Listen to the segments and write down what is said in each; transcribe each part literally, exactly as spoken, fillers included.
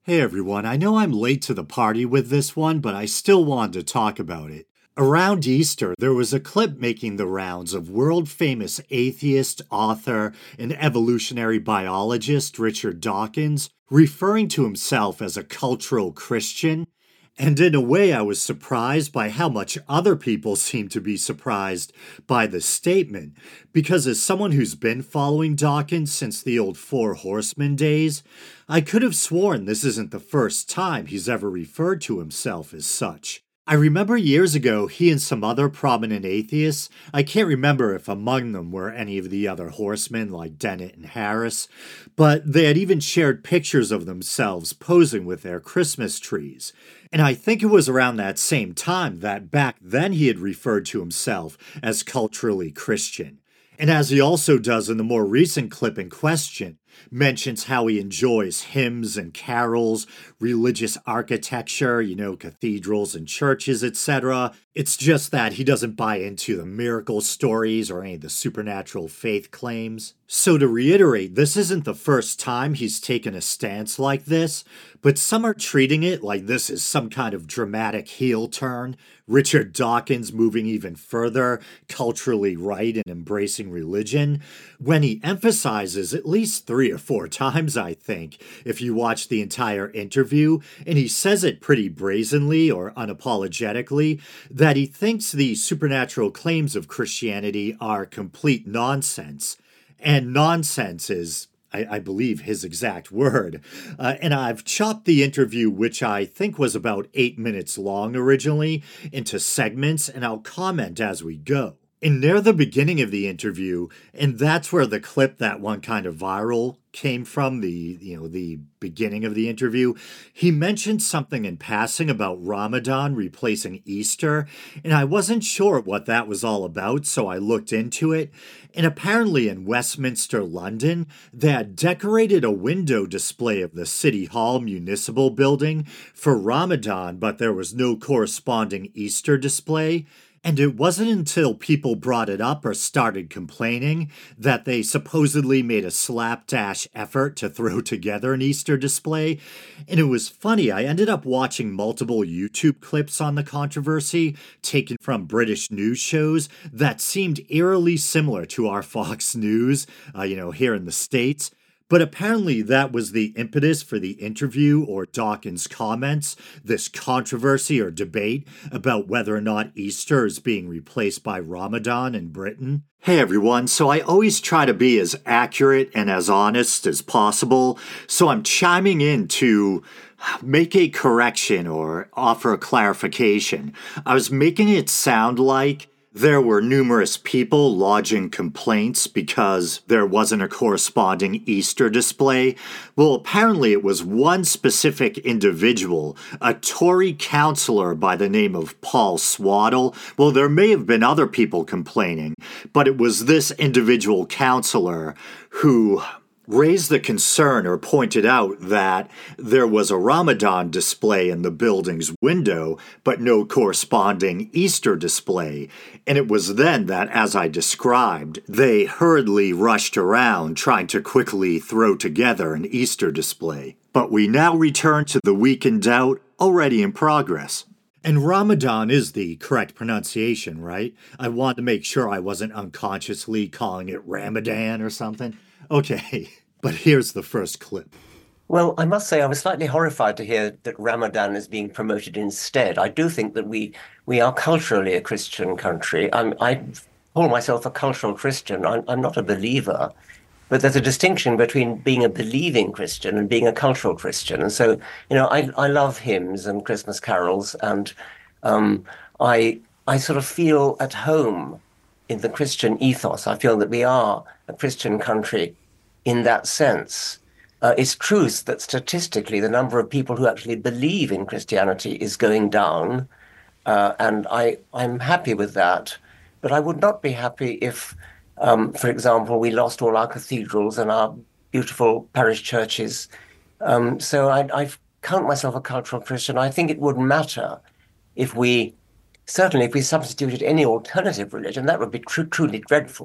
Hey everyone, I know I'm late to the party with this one, but I still wanted to talk about it. Around Easter, there was a clip making the rounds of world famous atheist, author, and evolutionary biologist Richard Dawkins referring to himself as a cultural Christian. And in a way, I was surprised by how much other people seem to be surprised by the statement. Because as someone who's been following Dawkins since the old Four Horsemen days, I could have sworn this isn't the first time he's ever referred to himself as such. I remember years ago he and some other prominent atheists, I can't remember if among them were any of the other horsemen like Dennett and Harris, but they had even shared pictures of themselves posing with their Christmas trees. And I think it was around that same time that back then he had referred to himself as culturally Christian. And as he also does in the more recent clip in question, mentions how he enjoys hymns and carols, religious architecture, you know, cathedrals and churches, et cetera. It's just that he doesn't buy into the miracle stories or any of the supernatural faith claims. So to reiterate, this isn't the first time he's taken a stance like this, but some are treating it like this is some kind of dramatic heel turn, Richard Dawkins moving even further, culturally right and embracing religion, when he emphasizes at least three or four times, I think, if you watch the entire interview, and he says it pretty brazenly or unapologetically, that he thinks the supernatural claims of Christianity are complete nonsense. And nonsense is, I, I believe, his exact word. Uh, and I've chopped the interview, which I think was about eight minutes long originally, into segments, and I'll comment as we go. And near the beginning of the interview, and that's where the clip that one kind of viral came from, the, you know, the beginning of the interview, he mentioned something in passing about Ramadan replacing Easter, and I wasn't sure what that was all about, so I looked into it. And apparently in Westminster, London, they had decorated a window display of the City Hall Municipal Building for Ramadan, but there was no corresponding Easter display. And it wasn't until people brought it up or started complaining that they supposedly made a slapdash effort to throw together an Easter display. And it was funny, I ended up watching multiple YouTube clips on the controversy taken from British news shows that seemed eerily similar to our Fox News, uh, you know, here in the States. But apparently that was the impetus for the interview or Dawkins' comments, this controversy or debate about whether or not Easter is being replaced by Ramadan in Britain. Hey everyone, so I always try to be as accurate and as honest as possible, so I'm chiming in to make a correction or offer a clarification. I was making it sound like there were numerous people lodging complaints because there wasn't a corresponding Easter display. Well, apparently it was one specific individual, a Tory councillor by the name of Paul Swaddle. Well, there may have been other people complaining, but it was this individual councillor who raised the concern or pointed out that there was a Ramadan display in the building's window, but no corresponding Easter display. And it was then that, as I described, they hurriedly rushed around trying to quickly throw together an Easter display. But we now return to the week in doubt, already in progress. And Ramadan is the correct pronunciation, right? I wanted to make sure I wasn't unconsciously calling it Ramadan or something. Okay, but here's the first clip. Well, I must say I was slightly horrified to hear that Ramadan is being promoted instead. I do think that we we are culturally a Christian country. I'm, I call myself a cultural Christian. I'm, I'm not a believer, but there's a distinction between being a believing Christian and being a cultural Christian. And so, you know, I I love hymns and Christmas carols, and um, I I sort of feel at home in the Christian ethos. I feel that we are a Christian country in that sense. Uh, it's true that statistically the number of people who actually believe in Christianity is going down, uh, and I, I'm happy with that. But I would not be happy if, um, for example, we lost all our cathedrals and our beautiful parish churches. Um, so I, I count myself a cultural Christian. I think it would matter if we, certainly if we substituted any alternative religion. That would be tr- truly dreadful.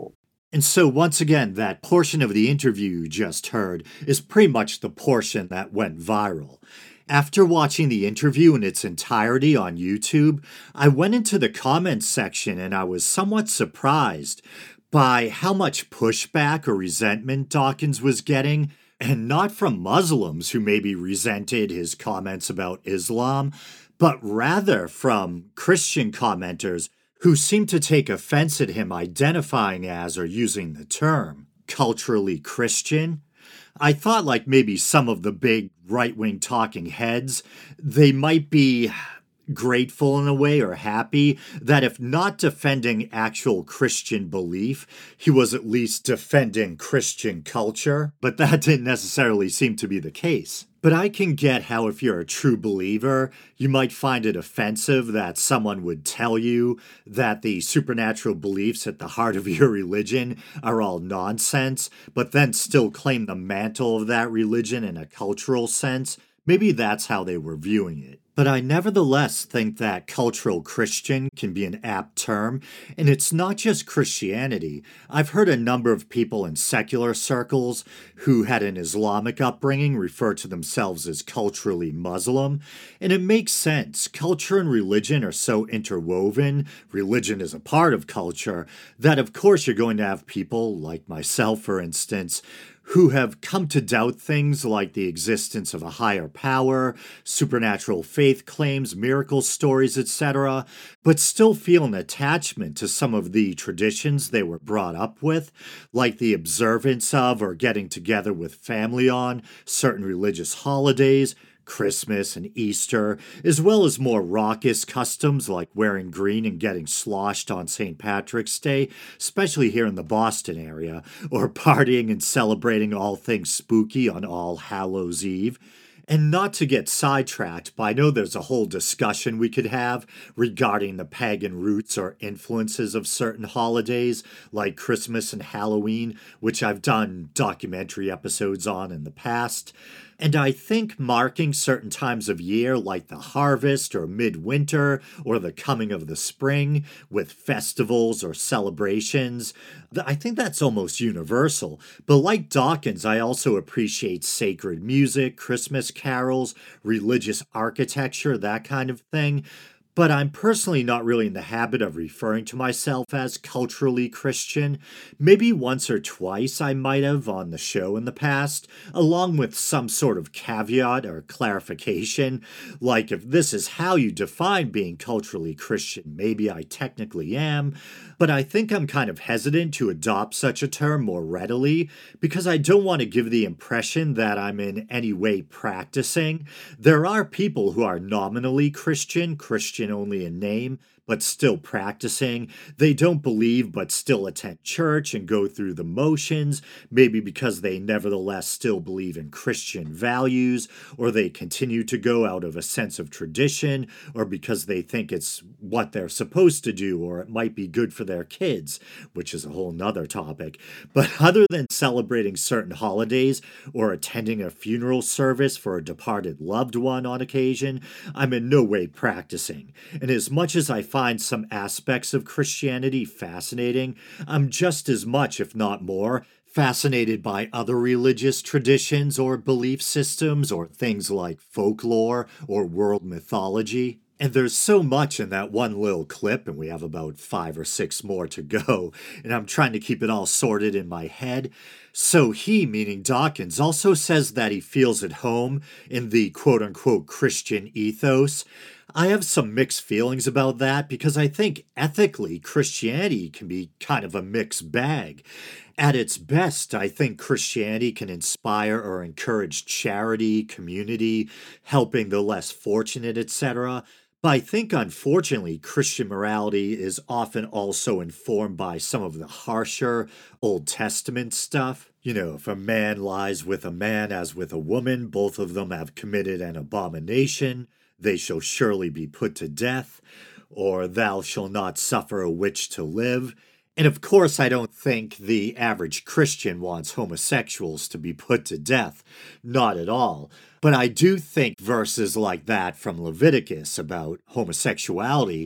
And so, once again, that portion of the interview you just heard is pretty much the portion that went viral. After watching the interview in its entirety on YouTube, I went into the comments section and I was somewhat surprised by how much pushback or resentment Dawkins was getting, and not from Muslims who maybe resented his comments about Islam, but rather from Christian commenters who seemed to take offense at him identifying as or using the term culturally Christian. I thought like maybe some of the big right-wing talking heads, they might be grateful in a way or happy that if not defending actual Christian belief, he was at least defending Christian culture, but that didn't necessarily seem to be the case. But I can get how if you're a true believer, you might find it offensive that someone would tell you that the supernatural beliefs at the heart of your religion are all nonsense, but then still claim the mantle of that religion in a cultural sense. Maybe that's how they were viewing it. But I nevertheless think that cultural Christian can be an apt term, and it's not just Christianity. I've heard a number of people in secular circles who had an Islamic upbringing refer to themselves as culturally Muslim, and it makes sense. Culture and religion are so interwoven, religion is a part of culture, that of course you're going to have people, like myself for instance, who have come to doubt things like the existence of a higher power, supernatural faith claims, miracle stories, et cetera, but still feel an attachment to some of the traditions they were brought up with, like the observance of or getting together with family on certain religious holidays, Christmas and Easter, as well as more raucous customs like wearing green and getting sloshed on Saint Patrick's Day, especially here in the Boston area, or partying and celebrating all things spooky on All Hallows Eve. And not to get sidetracked, but I know there's a whole discussion we could have regarding the pagan roots or influences of certain holidays like Christmas and Halloween, which I've done documentary episodes on in the past. And I think marking certain times of year like the harvest or midwinter or the coming of the spring with festivals or celebrations, I think that's almost universal. But like Dawkins, I also appreciate sacred music, Christmas carols, religious architecture, that kind of thing. But I'm personally not really in the habit of referring to myself as culturally Christian. Maybe once or twice I might have on the show in the past, along with some sort of caveat or clarification, like if this is how you define being culturally Christian, maybe I technically am, but I think I'm kind of hesitant to adopt such a term more readily because I don't want to give the impression that I'm in any way practicing. There are people who are nominally Christian, Christian only in name, but still practicing. They don't believe but still attend church and go through the motions, maybe because they nevertheless still believe in Christian values, or they continue to go out of a sense of tradition, or because they think it's what they're supposed to do, or it might be good for their kids, which is a whole nother topic. But other than celebrating certain holidays or attending a funeral service for a departed loved one on occasion, I'm in no way practicing. And as much as I find some aspects of Christianity fascinating, I'm just as much, if not more, fascinated by other religious traditions or belief systems or things like folklore or world mythology. And there's so much in that one little clip, and we have about five or six more to go, and I'm trying to keep it all sorted in my head. So he, meaning Dawkins, also says that he feels at home in the quote-unquote Christian ethos. I have some mixed feelings about that because I think ethically Christianity can be kind of a mixed bag. At its best, I think Christianity can inspire or encourage charity, community, helping the less fortunate, et cetera. But I think, unfortunately, Christian morality is often also informed by some of the harsher Old Testament stuff. You know, if a man lies with a man as with a woman, both of them have committed an abomination. They shall surely be put to death, or thou shalt not suffer a witch to live. And of course, I don't think the average Christian wants homosexuals to be put to death. Not at all. But I do think verses like that from Leviticus about homosexuality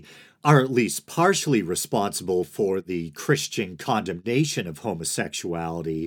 are at least partially responsible for the Christian condemnation of homosexuality,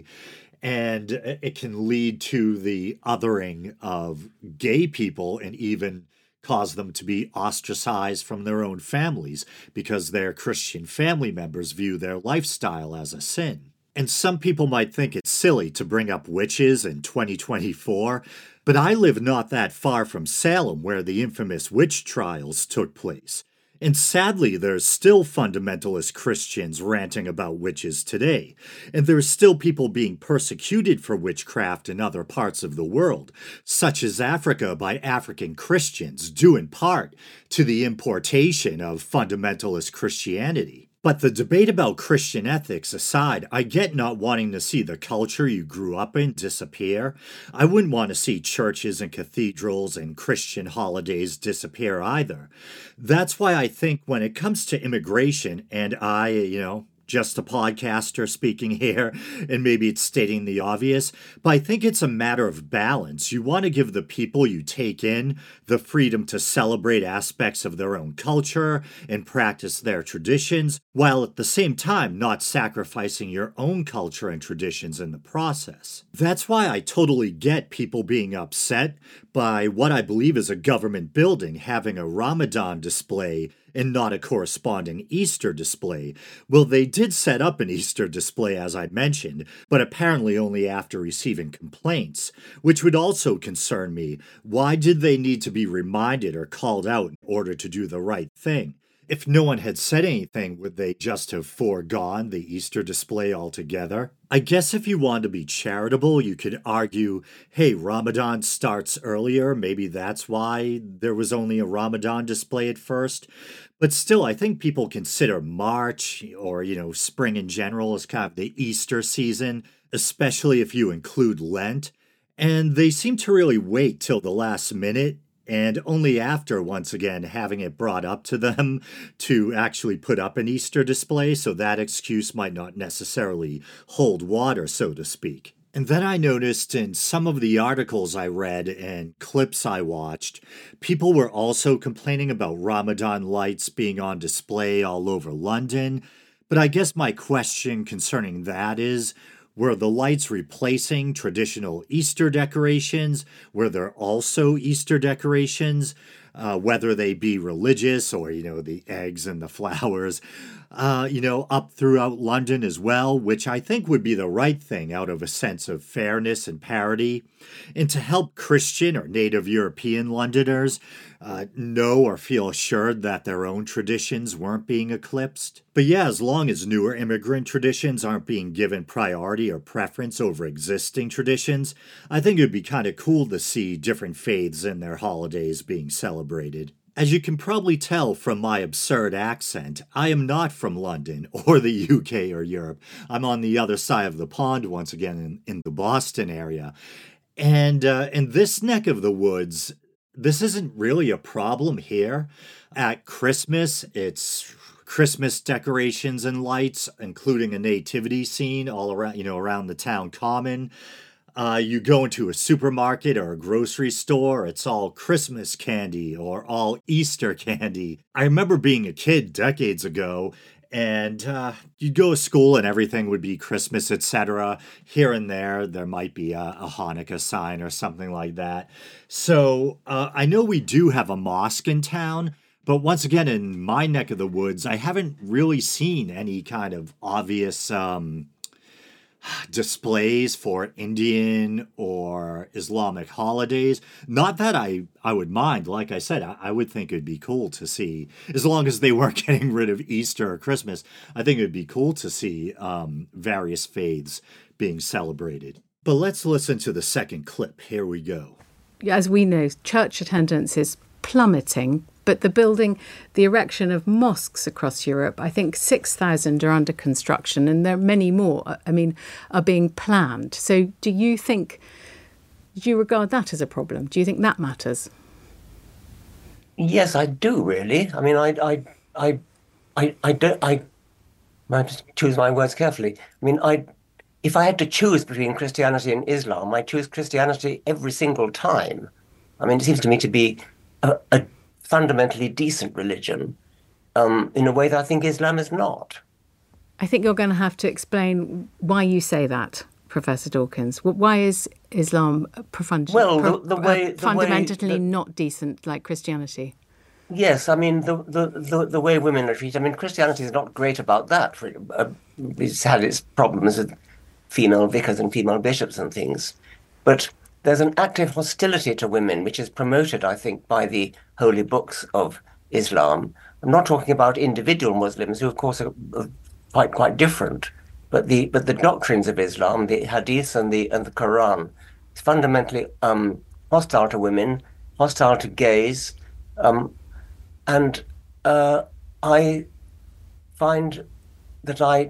and it can lead to the othering of gay people and even cause them to be ostracized from their own families because their Christian family members view their lifestyle as a sin. And some people might think it's silly to bring up witches in twenty twenty-four, but I live not that far from Salem where the infamous witch trials took place. And sadly, there's still fundamentalist Christians ranting about witches today, and there's still people being persecuted for witchcraft in other parts of the world, such as Africa by African Christians, due in part to the importation of fundamentalist Christianity. But the debate about Christian ethics aside, I get not wanting to see the culture you grew up in disappear. I wouldn't want to see churches and cathedrals and Christian holidays disappear either. That's why I think when it comes to immigration, and I, you know, just a podcaster speaking here, and maybe it's stating the obvious, but I think it's a matter of balance. You want to give the people you take in the freedom to celebrate aspects of their own culture and practice their traditions, while at the same time not sacrificing your own culture and traditions in the process. That's why I totally get people being upset by what I believe is a government building having a Ramadan display and not a corresponding Easter display. Well, they did set up an Easter display, as I mentioned, but apparently only after receiving complaints, which would also concern me. Why did they need to be reminded or called out in order to do the right thing? If no one had said anything, would they just have foregone the Easter display altogether? I guess if you want to be charitable, you could argue, hey, Ramadan starts earlier, maybe that's why there was only a Ramadan display at first. But still, I think people consider March or, you know, spring in general as kind of the Easter season, especially if you include Lent. And they seem to really wait till the last minute, and only after, once again, having it brought up to them to actually put up an Easter display, so that excuse might not necessarily hold water, so to speak. And then I noticed in some of the articles I read and clips I watched, people were also complaining about Ramadan lights being on display all over London. But I guess my question concerning that is, were the lights replacing traditional Easter decorations? Were there also Easter decorations? Uh, whether they be religious or, you know, the eggs and the flowers, uh, you know, up throughout London as well, which I think would be the right thing out of a sense of fairness and parity. And to help Christian or native European Londoners uh, know or feel assured that their own traditions weren't being eclipsed. But yeah, as long as newer immigrant traditions aren't being given priority or preference over existing traditions, I think it would be kind of cool to see different faiths and their holidays being celebrated. As you can probably tell from my absurd accent, I am not from London or the U K or Europe. I'm on the other side of the pond once again in, in the Boston area. And uh, in this neck of the woods, this isn't really a problem here. At Christmas, it's Christmas decorations and lights, including a nativity scene all around, you know, around the town common. Uh, you go into a supermarket or a grocery store, it's all Christmas candy or all Easter candy. I remember being a kid decades ago, and uh, you'd go to school and everything would be Christmas, et cetera. Here and there, there might be a, a Hanukkah sign or something like that. So uh, I know we do have a mosque in town, but once again, in my neck of the woods, I haven't really seen any kind of obvious um, displays for Indian or Islamic holidays. Not that I, I would mind. Like I said, I, I would think it'd be cool to see, as long as they weren't getting rid of Easter or Christmas, I think it'd be cool to see um, various faiths being celebrated. But let's listen to the second clip. Here we go. As we know, church attendance is plummeting, but the building, the erection of mosques across Europe, I think six thousand are under construction, and there are many more, I mean, are being planned. So do you think, do you regard that as a problem? Do you think that matters? Yes, I do, really. I mean, I, I, I, I, I don't, I, I have to choose my words carefully. I mean, I, if I had to choose between Christianity and Islam, I choose Christianity every single time. I mean, it seems to me to be a, a fundamentally decent religion. um, in a way that I think Islam is not. I think you're going to have to explain why you say that, Professor Dawkins. Why is Islam profund- Well, pro- the, the way, the fundamentally way, the, not decent like Christianity? Yes, I mean the, the the the way women are treated. I mean, Christianity is not great about that. Uh, It's had its problems with female vicars and female bishops and things, but there's an active hostility to women, which is promoted, I think, by the holy books of Islam. I'm not talking about individual Muslims, who of course are quite quite different, but the but the doctrines of Islam, the Hadith and the and the Quran, is fundamentally um, hostile to women, hostile to gays. Um, And uh, I find that I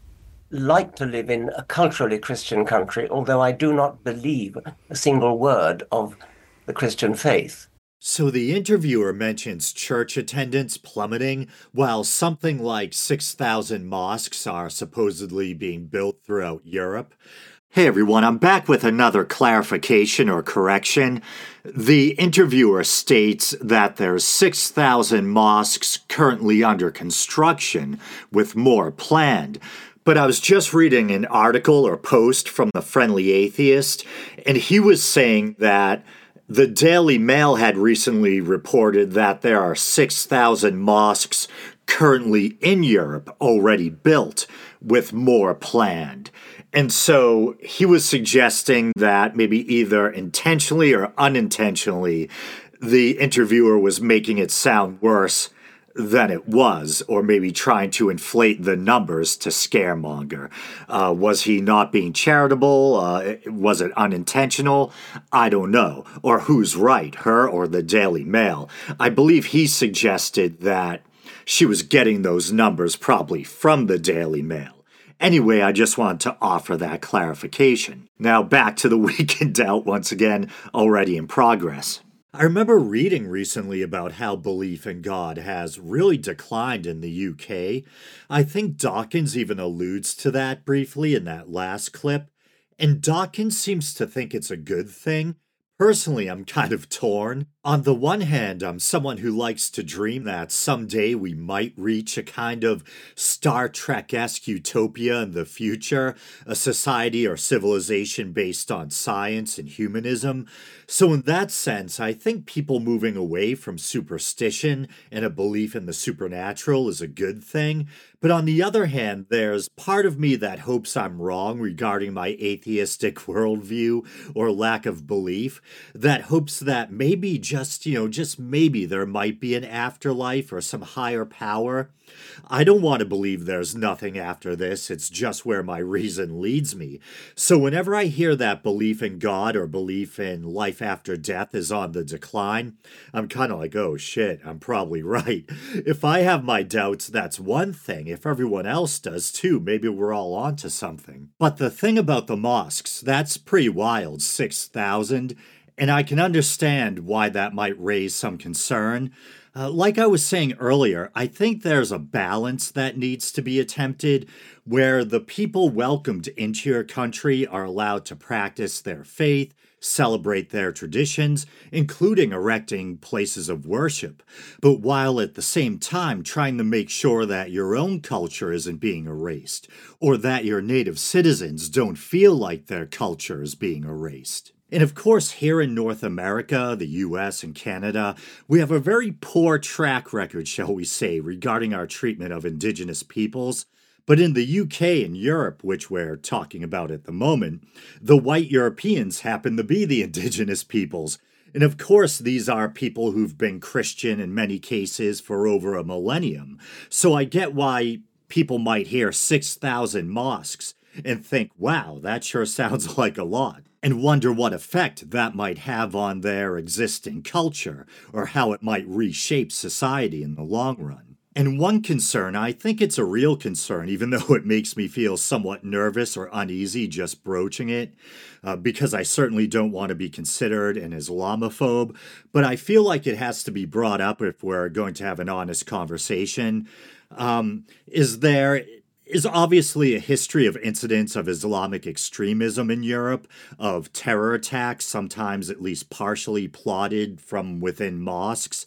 like to live in a culturally Christian country, although I do not believe a single word of the Christian faith. So the interviewer mentions church attendance plummeting, while something like six thousand mosques are supposedly being built throughout Europe. Hey everyone, I'm back with another clarification or correction. The interviewer states that there's six thousand mosques currently under construction, with more planned. But I was just reading an article or post from the Friendly Atheist, and he was saying that the Daily Mail had recently reported that there are six thousand mosques currently in Europe already built, with more planned. And so he was suggesting that maybe either intentionally or unintentionally, the interviewer was making it sound worse than it was, or maybe trying to inflate the numbers to scaremonger. Uh, was he not being charitable? Uh, was it unintentional? I don't know. Or who's right, her or the Daily Mail? I believe he suggested that she was getting those numbers probably from the Daily Mail. Anyway, I just wanted to offer that clarification. Now back to the Week in Doubt once again, already in progress. I remember reading recently about how belief in God has really declined in the U K. I think Dawkins even alludes to that briefly in that last clip. And Dawkins seems to think it's a good thing. Personally, I'm kind of torn. On the one hand, I'm someone who likes to dream that someday we might reach a kind of Star Trek-esque utopia in the future, a society or civilization based on science and humanism. So in that sense, I think people moving away from superstition and a belief in the supernatural is a good thing. But on the other hand, there's part of me that hopes I'm wrong regarding my atheistic worldview or lack of belief, that hopes that maybe just, you know, just maybe there might be an afterlife or some higher power. I don't want to believe there's nothing after this, it's just where my reason leads me. So whenever I hear that belief in God or belief in life after death is on the decline, I'm kind of like, oh shit, I'm probably right. If I have my doubts, that's one thing. If everyone else does too, maybe we're all onto something. But the thing about the mosques, that's pretty wild, six thousand, and I can understand why that might raise some concern. Uh, like I was saying earlier, I think there's a balance that needs to be attempted where the people welcomed into your country are allowed to practice their faith, celebrate their traditions, including erecting places of worship, but while at the same time trying to make sure that your own culture isn't being erased, or that your native citizens don't feel like their culture is being erased. And of course, here in North America, the U S and Canada, we have a very poor track record, shall we say, regarding our treatment of Indigenous peoples. But in the U K and Europe, which we're talking about at the moment, the white Europeans happen to be the Indigenous peoples. And of course, these are people who've been Christian in many cases for over a millennium. So I get why people might hear six thousand mosques and think, wow, that sure sounds like a lot, and wonder what effect that might have on their existing culture, or how it might reshape society in the long run. And one concern, I think it's a real concern, even though it makes me feel somewhat nervous or uneasy just broaching it, uh, because I certainly don't want to be considered an Islamophobe, but I feel like it has to be brought up if we're going to have an honest conversation. Um, is there... is obviously a history of incidents of Islamic extremism in Europe, of terror attacks, sometimes at least partially plotted from within mosques.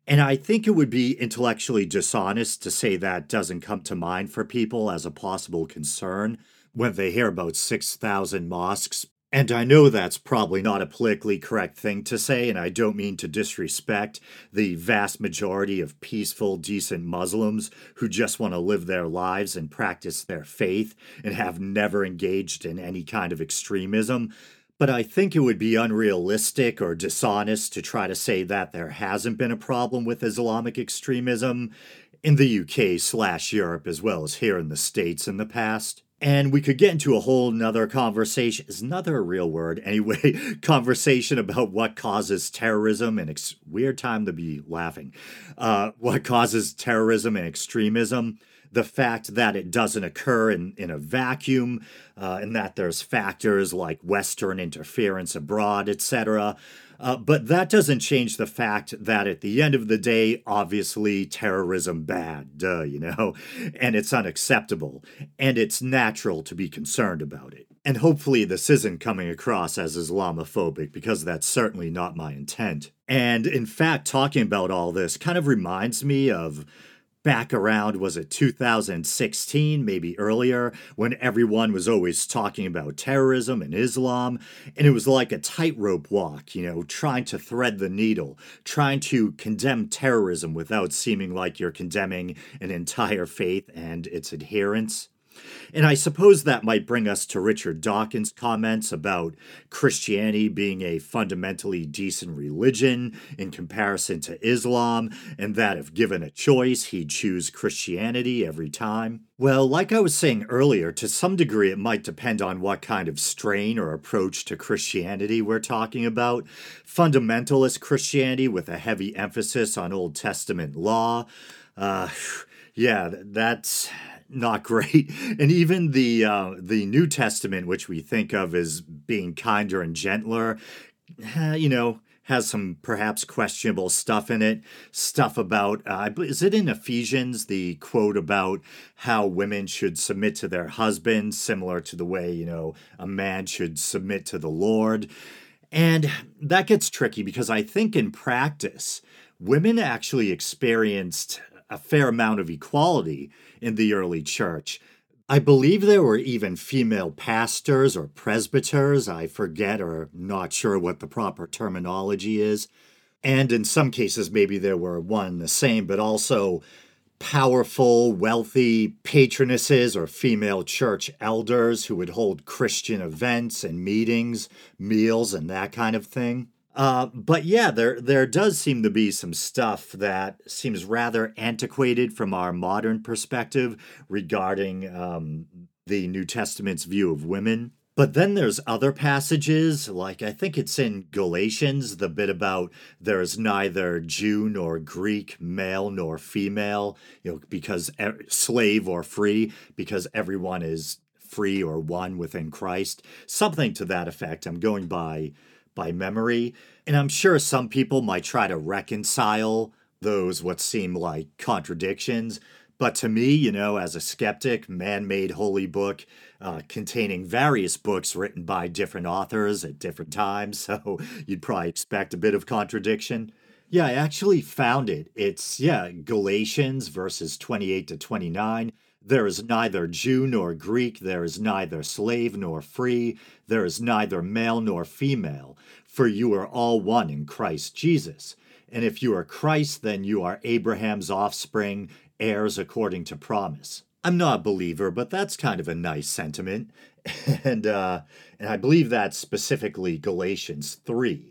And I think it would be intellectually dishonest to say that doesn't come to mind for people as a possible concern when they hear about six thousand mosques. And I know that's probably not a politically correct thing to say, and I don't mean to disrespect the vast majority of peaceful, decent Muslims who just want to live their lives and practice their faith and have never engaged in any kind of extremism. But I think it would be unrealistic or dishonest to try to say that there hasn't been a problem with Islamic extremism in the U K slash Europe as well as here in the States in the past. And we could get into a whole nother conversation, is another a real word anyway, conversation about what causes terrorism and ex- weird time to be laughing, uh, what causes terrorism and extremism. The fact that it doesn't occur in, in a vacuum, uh, and that there's factors like Western interference abroad, et cetera. Uh, but that doesn't change the fact that at the end of the day, obviously, terrorism bad, duh, you know, and it's unacceptable, and it's natural to be concerned about it. And hopefully this isn't coming across as Islamophobic, because that's certainly not my intent. And in fact, talking about all this kind of reminds me of back around, was it two thousand sixteen, maybe earlier, when everyone was always talking about terrorism and Islam, and it was like a tightrope walk, you know, trying to thread the needle, trying to condemn terrorism without seeming like you're condemning an entire faith and its adherents. And I suppose that might bring us to Richard Dawkins' comments about Christianity being a fundamentally decent religion in comparison to Islam, and that if given a choice, he'd choose Christianity every time. Well, like I was saying earlier, to some degree it might depend on what kind of strain or approach to Christianity we're talking about. Fundamentalist Christianity with a heavy emphasis on Old Testament law. Uh, yeah, that's not great. And even the uh, the New Testament, which we think of as being kinder and gentler, uh, you know, has some perhaps questionable stuff in it. Stuff about, uh, is it in Ephesians, the quote about how women should submit to their husbands, similar to the way, you know, a man should submit to the Lord. And that gets tricky because I think in practice, women actually experienced a fair amount of equality in the early church. I believe there were even female pastors or presbyters, I forget or not sure what the proper terminology is. And in some cases, maybe there were one and the same, but also powerful, wealthy patronesses or female church elders who would hold Christian events and meetings, meals, and that kind of thing. Uh, but yeah, there there does seem to be some stuff that seems rather antiquated from our modern perspective regarding um, the New Testament's view of women. But then there's other passages, like I think it's in Galatians, the bit about there's neither Jew nor Greek, male nor female, you know, because e- slave or free, because everyone is free or one within Christ. Something to that effect. I'm going by by memory. And I'm sure some people might try to reconcile those what seem like contradictions. But to me, you know, as a skeptic, man-made holy book uh, containing various books written by different authors at different times, so you'd probably expect a bit of contradiction. Yeah, I actually found it. It's, yeah, Galatians verses twenty-eight to twenty-nine. There is neither Jew nor Greek, there is neither slave nor free, there is neither male nor female, for you are all one in Christ Jesus. And if you are Christ, then you are Abraham's offspring, heirs according to promise. I'm not a believer, but that's kind of a nice sentiment. And uh, and I believe that's specifically Galatians three.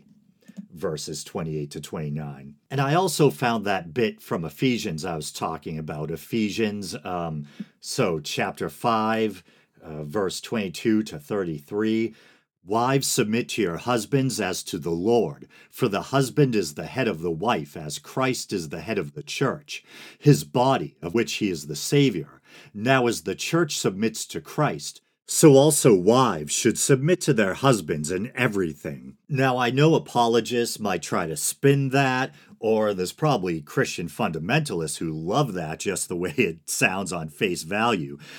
Verses twenty-eight to twenty-nine. And I also found that bit from Ephesians I was talking about. Ephesians, um, so chapter five, uh, verse twenty-two to thirty-three. Wives, submit to your husbands as to the Lord, for the husband is the head of the wife, as Christ is the head of the church, his body, of which he is the Savior. Now as the church submits to Christ, so also wives should submit to their husbands in everything. Now, I know apologists might try to spin that, or there's probably Christian fundamentalists who love that just the way it sounds on face value.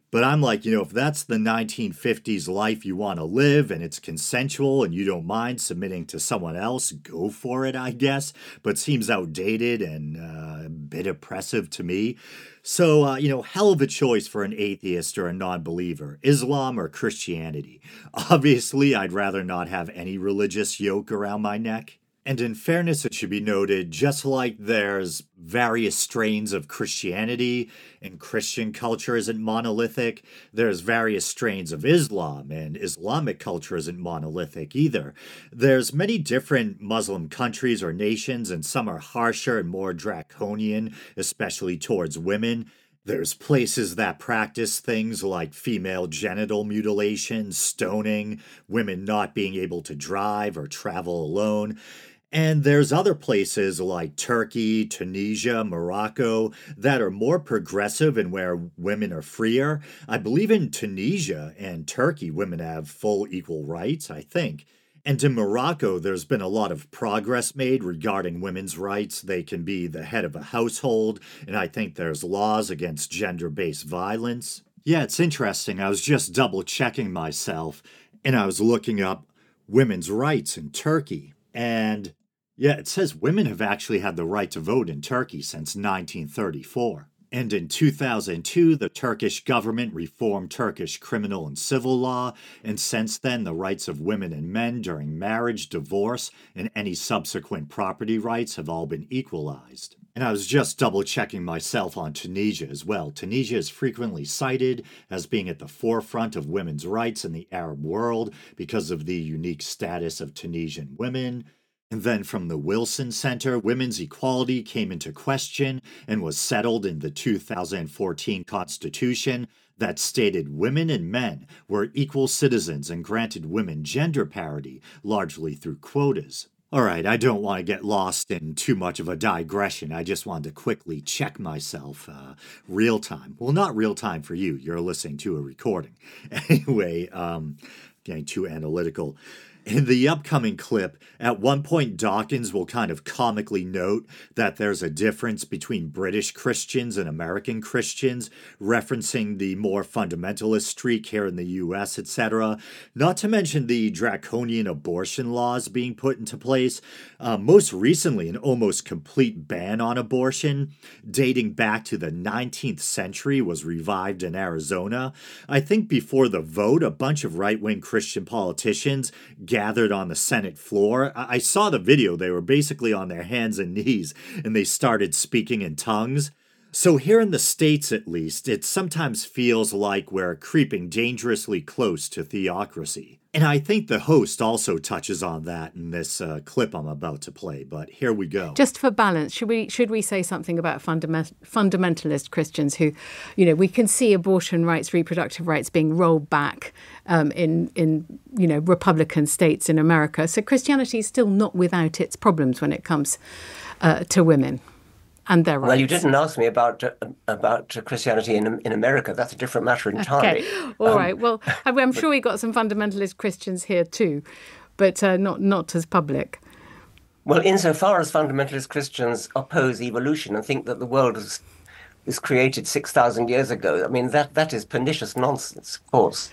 But I'm like, you know, if that's the nineteen fifties life you want to live and it's consensual and you don't mind submitting to someone else, go for it, I guess. But seems outdated and uh, a bit oppressive to me. So, uh, you know, hell of a choice for an atheist or a non-believer, Islam or Christianity. Obviously, I'd rather not have any religious yoke around my neck. And in fairness, it should be noted, just like there's various strains of Christianity and Christian culture isn't monolithic, there's various strains of Islam, and Islamic culture isn't monolithic either. There's many different Muslim countries or nations, and some are harsher and more draconian, especially towards women. There's places that practice things like female genital mutilation, stoning, women not being able to drive or travel alone. And there's other places like Turkey, Tunisia, Morocco that are more progressive and where women are freer. I believe in Tunisia and Turkey, women have full equal rights, I think. And in Morocco, there's been a lot of progress made regarding women's rights. They can be the head of a household, and I think there's laws against gender-based violence. Yeah, it's interesting. I was just double-checking myself, and I was looking up women's rights in Turkey. And yeah, it says women have actually had the right to vote in Turkey since nineteen thirty-four. And in two thousand two, the Turkish government reformed Turkish criminal and civil law, and since then, the rights of women and men during marriage, divorce, and any subsequent property rights have all been equalized. And I was just double-checking myself on Tunisia as well. Tunisia is frequently cited as being at the forefront of women's rights in the Arab world because of the unique status of Tunisian women. And then from the Wilson Center, women's equality came into question and was settled in the two thousand fourteen Constitution that stated women and men were equal citizens and granted women gender parity, largely through quotas. All right, I don't want to get lost in too much of a digression. I just wanted to quickly check myself uh, real time. Well, not real time for you. You're listening to a recording. Anyway, um, getting too analytical. In the upcoming clip, at one point Dawkins will kind of comically note that there's a difference between British Christians and American Christians, referencing the more fundamentalist streak here in the U S, et cetera. Not to mention the draconian abortion laws being put into place. Uh, most recently, an almost complete ban on abortion, dating back to the nineteenth century, was revived in Arizona. I think before the vote, a bunch of right-wing Christian politicians gathered on the Senate floor. I saw the video. They were basically on their hands and knees, and they started speaking in tongues. So here in the States, at least, it sometimes feels like we're creeping dangerously close to theocracy. And I think the host also touches on that in this uh, clip I'm about to play, but here we go. Just for balance, should we should we say something about fundament, fundamentalist Christians who, you know, we can see abortion rights, reproductive rights being rolled back um, in, in, you know, Republican states in America. So Christianity is still not without its problems when it comes uh, to women and their rights. Well, you didn't ask me about uh, about Christianity in in America. That's a different matter entirely. Okay, all um, right. Well, I'm sure we got some fundamentalist Christians here too, but uh, not not as public. Well, insofar as fundamentalist Christians oppose evolution and think that the world was was created six thousand years ago, I mean that that is pernicious nonsense, of course.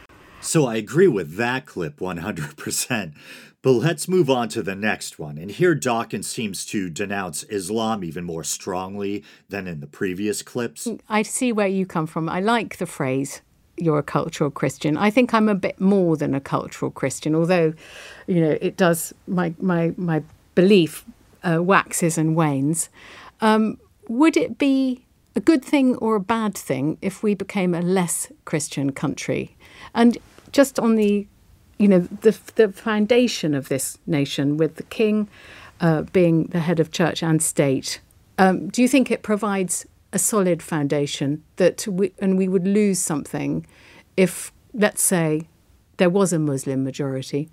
So I agree with that clip one hundred percent. But let's move on to the next one. And here Dawkins seems to denounce Islam even more strongly than in the previous clips. I see where you come from. I like the phrase, you're a cultural Christian. I think I'm a bit more than a cultural Christian, although, you know, it does, my, my, my belief uh, waxes and wanes. Um, would it be a good thing or a bad thing if we became a less Christian country? And just on the You know, the the foundation of this nation, with the king uh, being the head of church and state, um, do you think it provides a solid foundation that we, and we would lose something if, let's say, there was a Muslim majority?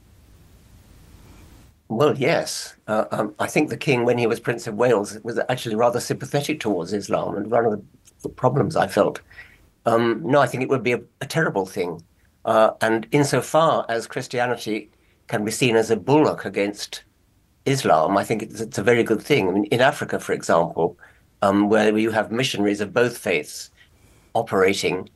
Well, yes. Uh, um, I think the king, when he was Prince of Wales, was actually rather sympathetic towards Islam, and one of the, the problems I felt. Um, no, I think it would be a, a terrible thing. Uh, and insofar as Christianity can be seen as a bulwark against Islam, I think it's, it's a very good thing. I mean, in Africa, for example, um, where you have missionaries of both faiths operating,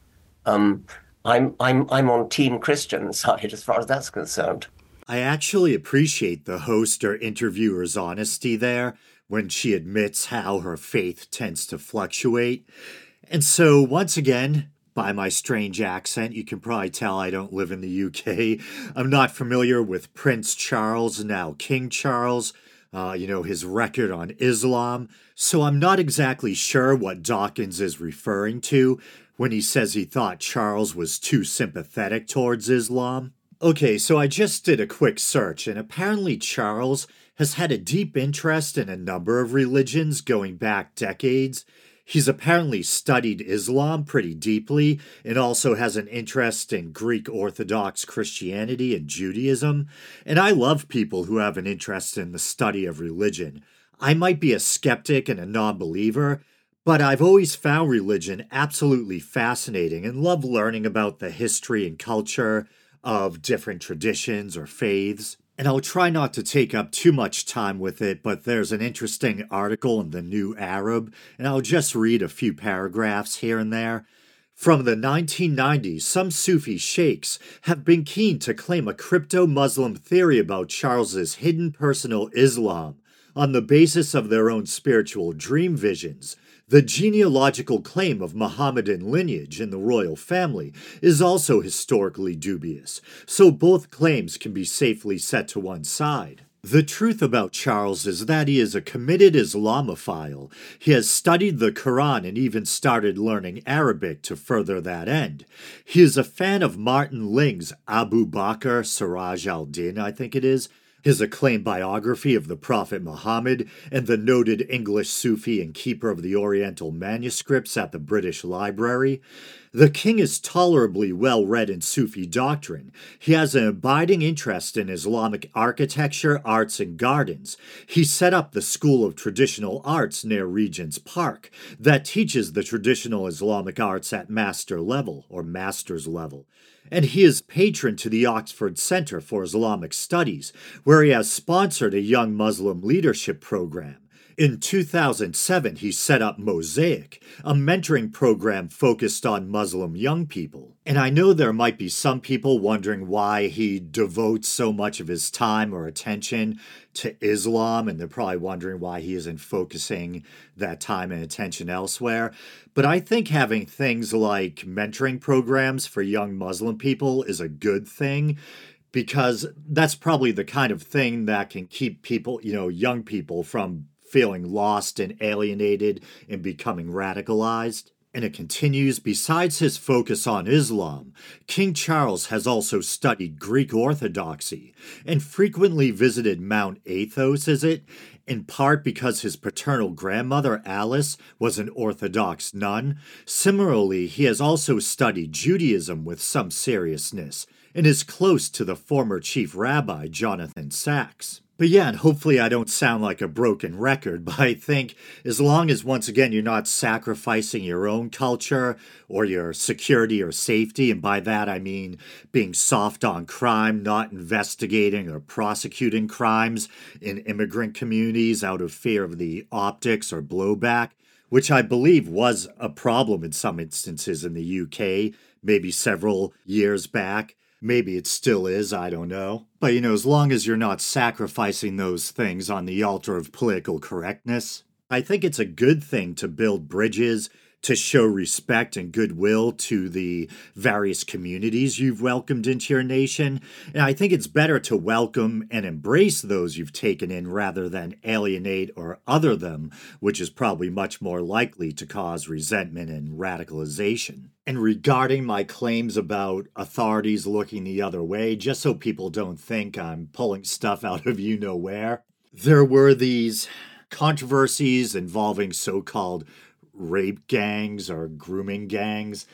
Um, I'm I'm I'm on Team Christian side as far as that's concerned. I actually appreciate the host or interviewer's honesty there when she admits how her faith tends to fluctuate. And so, once again, by my strange accent, you can probably tell I don't live in the U K. I'm not familiar with Prince Charles, now King Charles, uh, you know, his record on Islam. So I'm not exactly sure what Dawkins is referring to when he says he thought Charles was too sympathetic towards Islam. Okay, so I just did a quick search, and apparently Charles has had a deep interest in a number of religions going back decades. He's apparently studied Islam pretty deeply and also has an interest in Greek Orthodox Christianity and Judaism. And I love people who have an interest in the study of religion. I might be a skeptic and a non believer, but I've always found religion absolutely fascinating and love learning about the history and culture of different traditions or faiths. And I'll try not to take up too much time with it, but there's an interesting article in the New Arab, and I'll just read a few paragraphs here and there. From the nineteen nineties, some Sufi sheikhs have been keen to claim a crypto-Muslim theory about Charles's hidden personal Islam on the basis of their own spiritual dream visions. The genealogical claim of Mohammedan lineage in the royal family is also historically dubious, so both claims can be safely set to one side. The truth about Charles is that he is a committed Islamophile. He has studied the Quran and even started learning Arabic to further that end. He is a fan of Martin Ling's Abu Bakr Siraj al-Din, I think it is, his acclaimed biography of the Prophet Muhammad, and the noted English Sufi and keeper of the Oriental manuscripts at the British Library. The king is tolerably well read in Sufi doctrine. He has an abiding interest in Islamic architecture, arts, and gardens. He set up the School of Traditional Arts near Regent's Park that teaches the traditional Islamic arts at master level, or master's level. And he is patron to the Oxford Center for Islamic Studies, where he has sponsored a young Muslim leadership program. In two thousand seven, he set up Mosaic, a mentoring program focused on Muslim young people. And I know there might be some people wondering why he devotes so much of his time or attention to Islam, and they're probably wondering why he isn't focusing that time and attention elsewhere. But I think having things like mentoring programs for young Muslim people is a good thing, because that's probably the kind of thing that can keep people, you know, young people from feeling lost and alienated and becoming radicalized. And it continues, besides his focus on Islam, King Charles has also studied Greek Orthodoxy and frequently visited Mount Athos, is it? In part because his paternal grandmother, Alice, was an Orthodox nun. Similarly, he has also studied Judaism with some seriousness and is close to the former chief rabbi, Jonathan Sacks. But yeah, and hopefully I don't sound like a broken record, but I think as long as, once again, you're not sacrificing your own culture or your security or safety, and by that I mean being soft on crime, not investigating or prosecuting crimes in immigrant communities out of fear of the optics or blowback, which I believe was a problem in some instances in the U K, maybe several years back. Maybe it still is, I don't know. But, you know, as long as you're not sacrificing those things on the altar of political correctness, I think it's a good thing to build bridges, to show respect and goodwill to the various communities you've welcomed into your nation. And I think it's better to welcome and embrace those you've taken in rather than alienate or other them, which is probably much more likely to cause resentment and radicalization. And regarding my claims about authorities looking the other way, just so people don't think I'm pulling stuff out of you-know-where, there were these controversies involving so-called rape gangs or grooming gangs,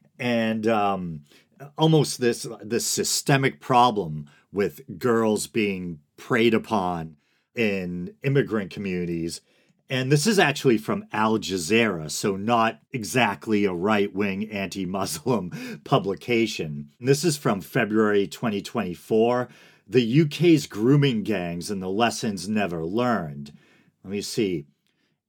and um, almost this this systemic problem with girls being preyed upon in immigrant communities. And this is actually from Al Jazeera, so not exactly a right-wing anti-Muslim publication. And this is from February twenty twenty-four, the U K's grooming gangs and the lessons never learned. Let me see.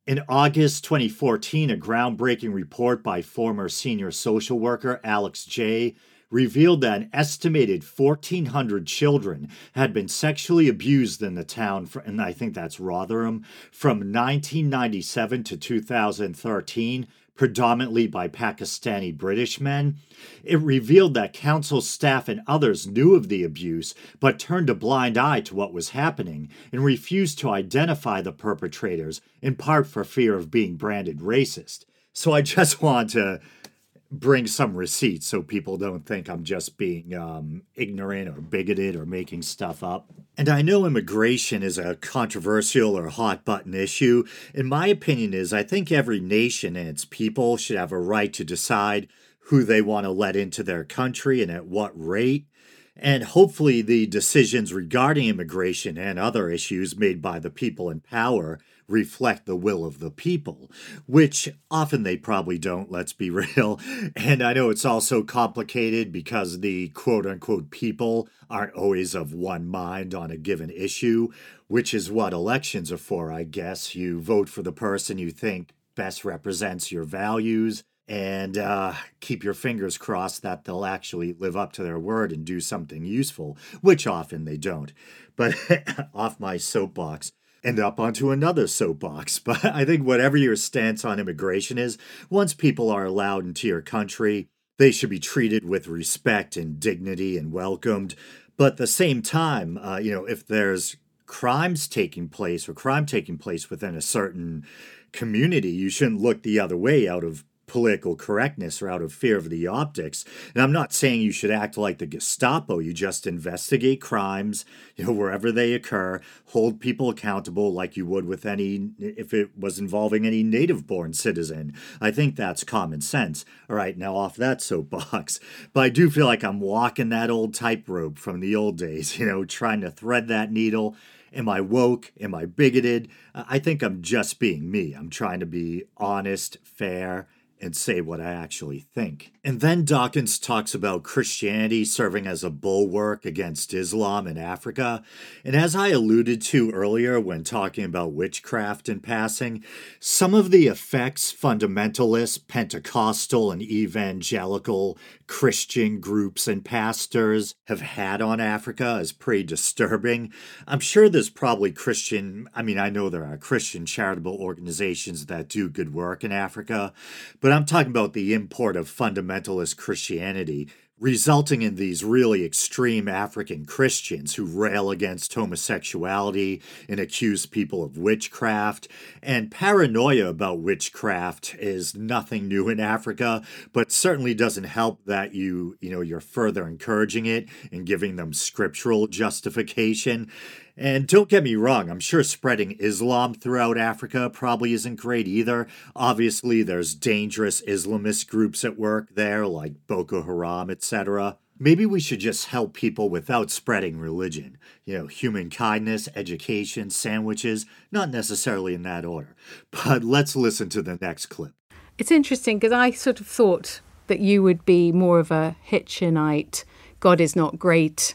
In August twenty fourteen, a groundbreaking report by former senior social worker Alex Jay revealed that an estimated fourteen hundred children had been sexually abused in the town, for, and I think that's Rotherham, from nineteen ninety-seven to two thousand thirteen, predominantly by Pakistani British men. It revealed that council staff and others knew of the abuse, but turned a blind eye to what was happening and refused to identify the perpetrators, in part for fear of being branded racist. So I just want to bring some receipts so people don't think I'm just being um, ignorant or bigoted or making stuff up. And I know immigration is a controversial or hot button issue. And my opinion is I think every nation and its people should have a right to decide who they want to let into their country and at what rate. And hopefully the decisions regarding immigration and other issues made by the people in power reflect the will of the people, which often they probably don't, let's be real. And I know it's also complicated because the quote-unquote people aren't always of one mind on a given issue, which is what elections are for, I guess. You vote for the person you think best represents your values, and uh, keep your fingers crossed that they'll actually live up to their word and do something useful, which often they don't. But off my soapbox and up onto another soapbox. But I think whatever your stance on immigration is, once people are allowed into your country, they should be treated with respect and dignity and welcomed. But at the same time, uh, you know, if there's crimes taking place or crime taking place within a certain community, you shouldn't look the other way out of political correctness or out of fear of the optics. And I'm not saying you should act like the Gestapo. You just investigate crimes, you know, wherever they occur, hold people accountable like you would with any, if it was involving any native-born citizen. I think that's common sense. All right, now off that soapbox. But I do feel like I'm walking that old tightrope from the old days, you know, trying to thread that needle. Am I woke? Am I bigoted? I think I'm just being me. I'm trying to be honest, fair, and say what I actually think. And then Dawkins talks about Christianity serving as a bulwark against Islam in Africa. And as I alluded to earlier when talking about witchcraft in passing, some of the effects fundamentalist, Pentecostal, and evangelical Christian groups and pastors have had on Africa is pretty disturbing. I'm sure there's probably Christian, I mean, I know there are Christian charitable organizations that do good work in Africa, but I'm talking about the import of fundamentalist Christianity, resulting in these really extreme African Christians who rail against homosexuality and accuse people of witchcraft. And paranoia about witchcraft is nothing new in Africa, but certainly doesn't help that you, you know, you're further encouraging it and giving them scriptural justification. And don't get me wrong, I'm sure spreading Islam throughout Africa probably isn't great either. Obviously, there's dangerous Islamist groups at work there, like Boko Haram, et cetera. Maybe we should just help people without spreading religion. You know, human kindness, education, sandwiches, not necessarily in that order. But let's listen to the next clip. It's interesting because I sort of thought that you would be more of a Hitchinite, God is not great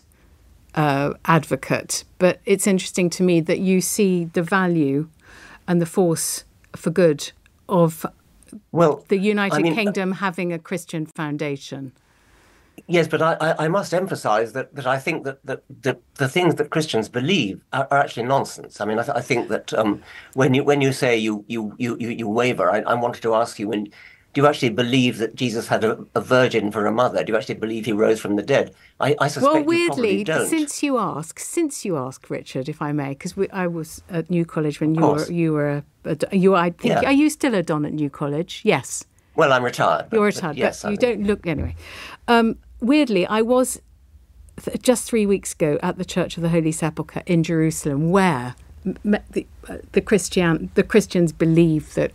Uh, advocate, but it's interesting to me that you see the value and the force for good of well, the United I mean, Kingdom having a Christian foundation. Yes, but I, I, I must emphasize that, that I think that, that, that the things that Christians believe are, are actually nonsense. I mean, I, th- I think that um, when you when you say you you you you, you waver, I, I wanted to ask you, when do you actually believe that Jesus had a, a virgin for a mother? Do you actually believe he rose from the dead? I, I suspect well, you probably weirdly, don't. since you ask, since you ask, Richard, if I may, because I was at New College when you were you were a, a, you. I think Yeah. are you still a don at New College? Yes. Well, I'm retired. But, You're but retired, yes, but you I mean, don't look anyway. Um, weirdly, I was th- just three weeks ago at the Church of the Holy Sepulchre in Jerusalem, where m- the uh, the Christian the Christians believe that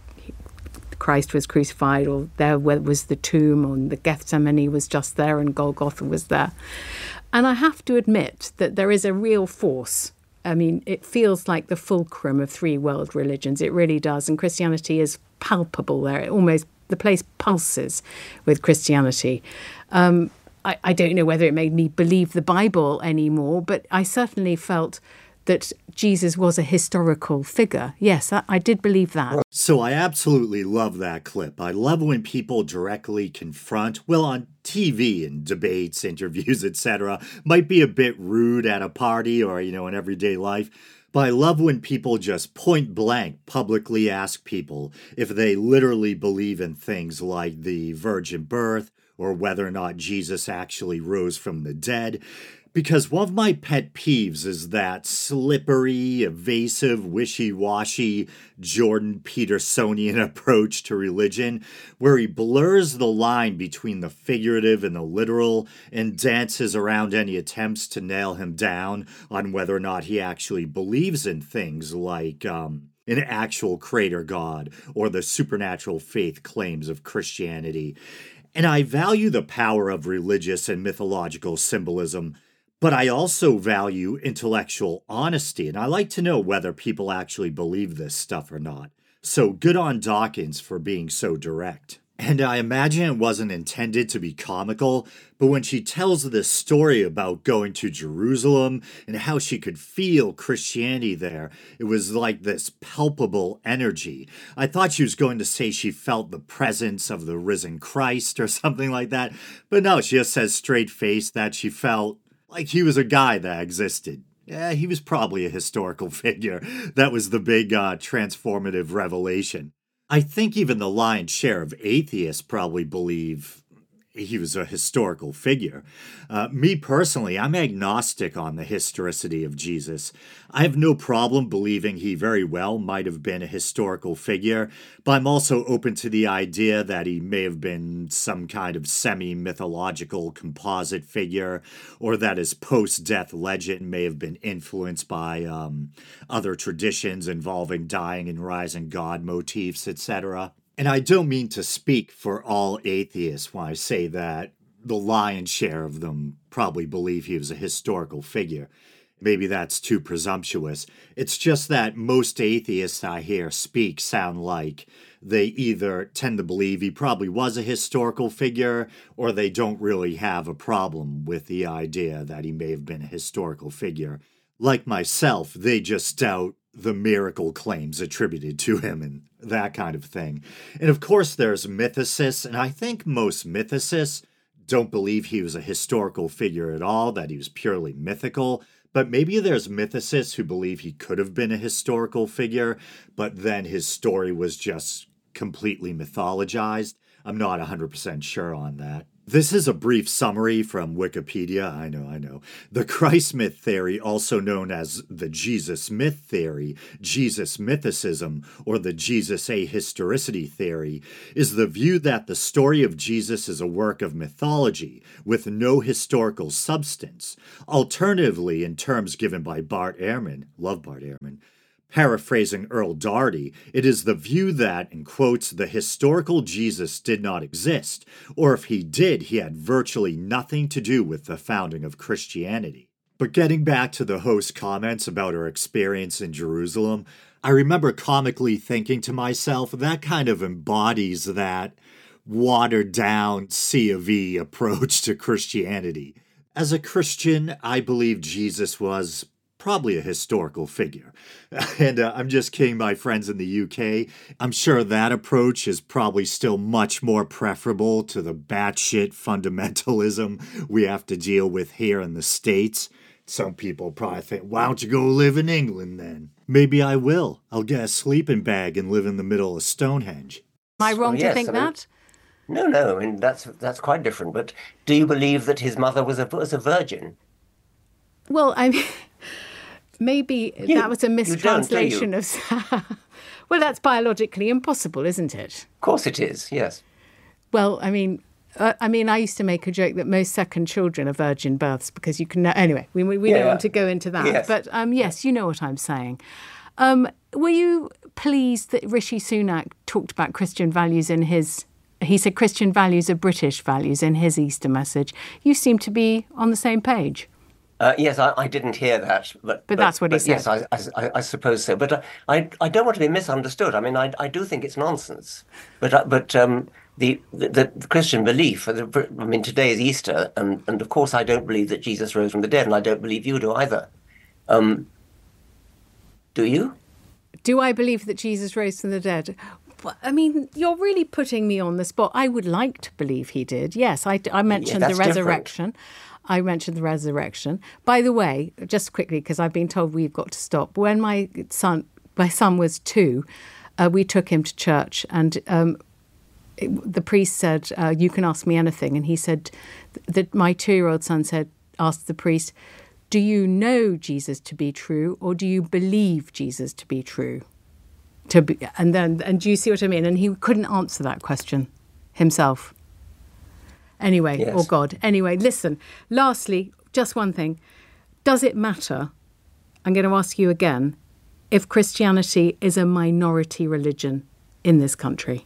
Christ was crucified, or there was the tomb, or the Gethsemane was just there, and Golgotha was there. And I have to admit that there is a real force. I mean, it feels like the fulcrum of three world religions. It really does. And Christianity is palpable there. It almost, the place pulses with Christianity. Um, I, I don't know whether it made me believe the Bible anymore, but I certainly felt that Jesus was a historical figure. Yes, I, I did believe that. So I absolutely love that clip. I love when people directly confront, well, on T V and debates, interviews, et cetera, might be a bit rude at a party or, you know, in everyday life. But I love when people just point blank publicly ask people if they literally believe in things like the virgin birth or whether or not Jesus actually rose from the dead. Because one of my pet peeves is that slippery, evasive, wishy-washy Jordan Petersonian approach to religion, where he blurs the line between the figurative and the literal and dances around any attempts to nail him down on whether or not he actually believes in things like um, an actual creator God or the supernatural faith claims of Christianity. And I value the power of religious and mythological symbolism, but I also value intellectual honesty, and I like to know whether people actually believe this stuff or not. So good on Dawkins for being so direct. And I imagine it wasn't intended to be comical, but when she tells this story about going to Jerusalem and how she could feel Christianity there, it was like this palpable energy. I thought she was going to say she felt the presence of the risen Christ or something like that, but no, she just says straight-faced that she felt like he was a guy that existed. Yeah, he was probably a historical figure. That was the big uh, transformative revelation. I think even the lion's share of atheists probably believe he was a historical figure. Uh, me personally, I'm agnostic on the historicity of Jesus. I have no problem believing he very well might have been a historical figure, but I'm also open to the idea that he may have been some kind of semi-mythological composite figure, or that his post-death legend may have been influenced by um, other traditions involving dying and rising God motifs, et cetera. And I don't mean to speak for all atheists when I say that the lion's share of them probably believe he was a historical figure. Maybe that's too presumptuous. It's just that most atheists I hear speak sound like they either tend to believe he probably was a historical figure, or they don't really have a problem with the idea that he may have been a historical figure. Like myself, they just doubt the miracle claims attributed to him and that kind of thing. And of course there's mythicists, and I think most mythicists don't believe he was a historical figure at all, that he was purely mythical. But maybe there's mythicists who believe he could have been a historical figure, but then his story was just completely mythologized. I'm not one hundred percent sure on that. This is a brief summary from Wikipedia. I know, I know. The Christ myth theory, also known as the Jesus myth theory, Jesus mythicism, or the Jesus ahistoricity theory, is the view that the story of Jesus is a work of mythology with no historical substance. Alternatively, in terms given by Bart Ehrman, love Bart Ehrman, paraphrasing Earl Darty, it is the view that, in quotes, the historical Jesus did not exist, or if he did, he had virtually nothing to do with the founding of Christianity. But getting back to the host's comments about her experience in Jerusalem, I remember comically thinking to myself, that kind of embodies that watered-down C of E approach to Christianity. As a Christian, I believe Jesus was probably a historical figure. And uh, I'm just kidding my friends in the U K. I'm sure that approach is probably still much more preferable to the batshit fundamentalism we have to deal with here in the States. Some people probably think, why don't you go live in England then? Maybe I will. I'll get a sleeping bag and live in the middle of Stonehenge. Am I wrong well, yes, to think I mean, that? No, no, I mean, that's that's quite different. But do you believe that his mother was a, was a virgin? Well, I mean, maybe You- that was a you don't, do you? mistranslation of... Well, that's biologically impossible, isn't it? Of course it is, yes. Well, I mean, uh, I mean, I used to make a joke that most second children are virgin births because you can... Anyway, we, we don't Yeah. want to go into that. Yes. But um, yes, you know what I'm saying. Um, were you pleased that Rishi Sunak talked about Christian values in his... He said Christian values are British values in his Easter message. You seem to be on the same page. Uh, yes, I, I didn't hear that, but But that's what he said. Yes, I, I, I suppose so. But I, I don't want to be misunderstood. I mean, I, I do think it's nonsense. But uh, but um, the, the the Christian belief, the, I mean, today is Easter, and and of course I don't believe that Jesus rose from the dead, and I don't believe you do either. Um, Do you? Do I believe that Jesus rose from the dead? I mean, you're really putting me on the spot. I would like to believe he did. Yes, I, I mentioned yeah, the resurrection. Different. I mentioned the resurrection. By the way, just quickly, because I've been told we've got to stop. When my son, my son was two, uh, we took him to church, and um, it, the priest said, uh, "You can ask me anything." And he said that my two-year-old son said, asked the priest, "Do you know Jesus to be true, or do you believe Jesus to be true?" To be, and then, and do you see what I mean? And he couldn't answer that question himself. Anyway, yes. Oh God. Anyway, listen, lastly, just one thing. Does it matter, I'm going to ask you again, if Christianity is a minority religion in this country?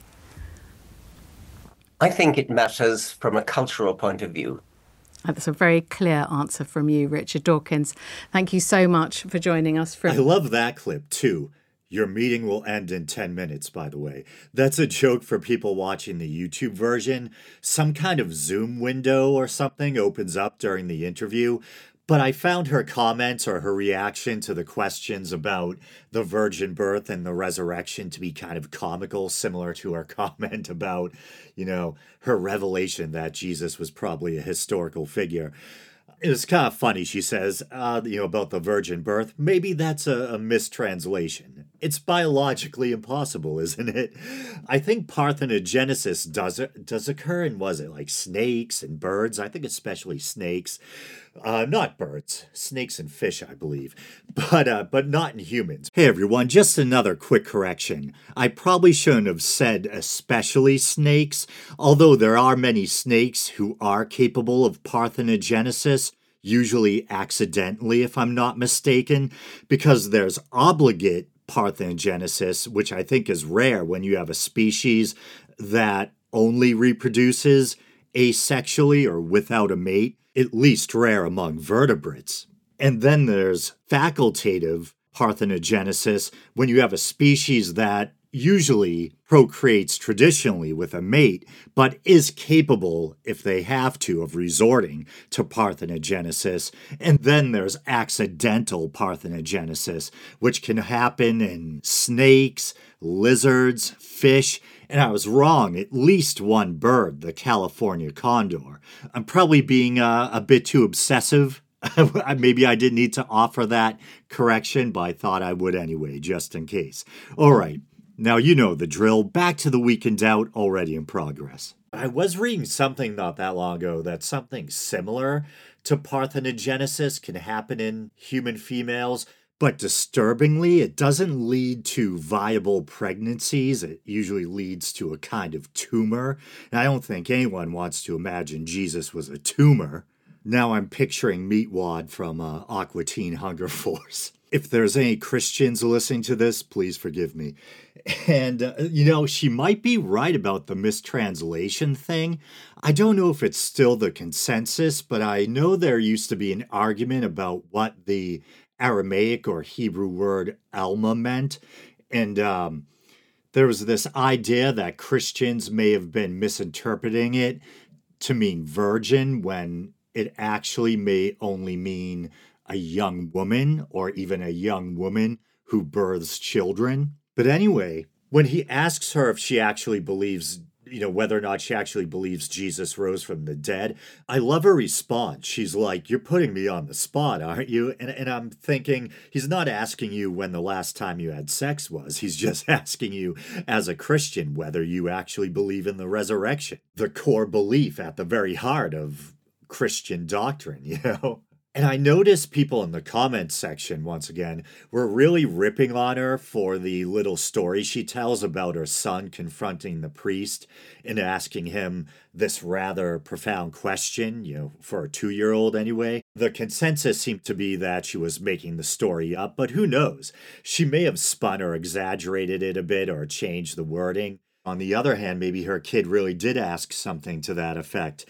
I think it matters from a cultural point of view. That's a very clear answer from you, Richard Dawkins. Thank you so much for joining us. From- I love that clip, too. Your meeting will end in ten minutes, by the way. That's a joke for people watching the YouTube version. Some kind of Zoom window or something opens up during the interview. But I found her comments or her reaction to the questions about the virgin birth and the resurrection to be kind of comical, similar to her comment about, you know, her revelation that Jesus was probably a historical figure. It was kind of funny, she says, uh, you know, about the virgin birth. Maybe that's a, a mistranslation. It's biologically impossible, isn't it? I think parthenogenesis does does occur in, was it, like snakes and birds? I think especially snakes. Uh, not birds, snakes and fish, I believe, but uh, but not in humans. Hey everyone, just another quick correction. I probably shouldn't have said especially snakes, although there are many snakes who are capable of parthenogenesis, usually accidentally if I'm not mistaken, because there's obligate parthenogenesis, which I think is rare when you have a species that only reproduces asexually or without a mate. At least rare among vertebrates. And then there's facultative parthenogenesis, when you have a species that usually procreates traditionally with a mate, but is capable, if they have to, of resorting to parthenogenesis. And then there's accidental parthenogenesis, which can happen in snakes, lizards, fish, and I was wrong, at least one bird, the California condor. I'm probably being uh, a bit too obsessive. Maybe I didn't need to offer that correction, but I thought I would anyway, just in case. All right, now you know the drill. Back to the Week in Doubt, already in progress. I was reading something not that long ago that something similar to parthenogenesis can happen in human females. But disturbingly, it doesn't lead to viable pregnancies. It usually leads to a kind of tumor. And I don't think anyone wants to imagine Jesus was a tumor. Now I'm picturing Meatwad from uh, Aqua Teen Hunger Force. If there's any Christians listening to this, please forgive me. And, uh, you know, she might be right about the mistranslation thing. I don't know if it's still the consensus, but I know there used to be an argument about what the Aramaic or Hebrew word Alma meant. And um, there was this idea that Christians may have been misinterpreting it to mean virgin when it actually may only mean a young woman or even a young woman who births children. But anyway, when he asks her if she actually believes, you know, whether or not she actually believes Jesus rose from the dead, I love her response. She's like, "You're putting me on the spot, aren't you?" And, and I'm thinking, he's not asking you when the last time you had sex was. He's just asking you, as a Christian, whether you actually believe in the resurrection. The core belief at the very heart of Christian doctrine, you know? And I noticed people in the comments section, once again, were really ripping on her for the little story she tells about her son confronting the priest and asking him this rather profound question, you know, for a two-year-old anyway. The consensus seemed to be that she was making the story up, but who knows? She may have spun or exaggerated it a bit or changed the wording. On the other hand, maybe her kid really did ask something to that effect.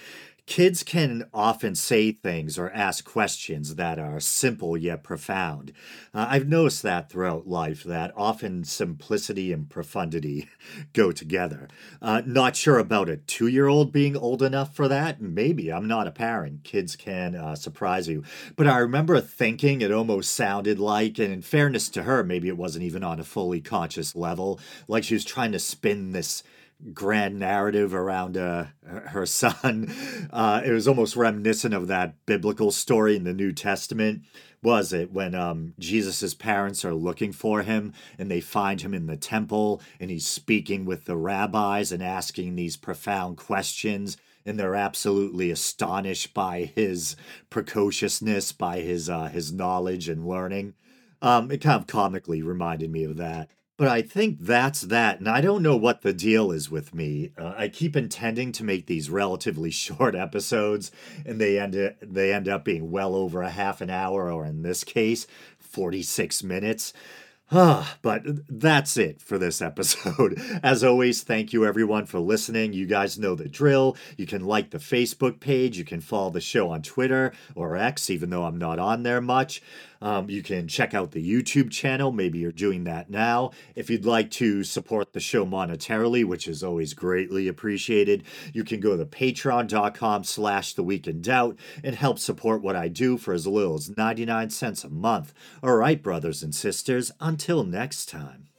Kids can often say things or ask questions that are simple yet profound. Uh, I've noticed that throughout life, that often simplicity and profundity go together. Uh, not sure about a two year old being old enough for that. Maybe. I'm not a parent. Kids can uh, surprise you. But I remember thinking it almost sounded like, and in fairness to her, maybe it wasn't even on a fully conscious level, like she was trying to spin this grand narrative around uh, her son. Uh, it was almost reminiscent of that biblical story in the New Testament. Was it when um, Jesus's parents are looking for him and they find him in the temple and he's speaking with the rabbis and asking these profound questions, and they're absolutely astonished by his precociousness, by his uh, his knowledge and learning. Um, it kind of comically reminded me of that. But I think that's that, and I don't know what the deal is with me. Uh, I keep intending to make these relatively short episodes, and they end up, they end up being well over a half an hour, or in this case, forty-six minutes. Ah, but that's it for this episode. As always, thank you everyone for listening. You guys know the drill. You can like the Facebook page. You can follow the show on Twitter or X, even though I'm not on there much. Um, you can check out the YouTube channel. Maybe you're doing that now. If you'd like to support the show monetarily, which is always greatly appreciated, you can go to patreon.com slash the week in doubt and help support what I do for as little as ninety-nine cents a month. All right, brothers and sisters, until next time.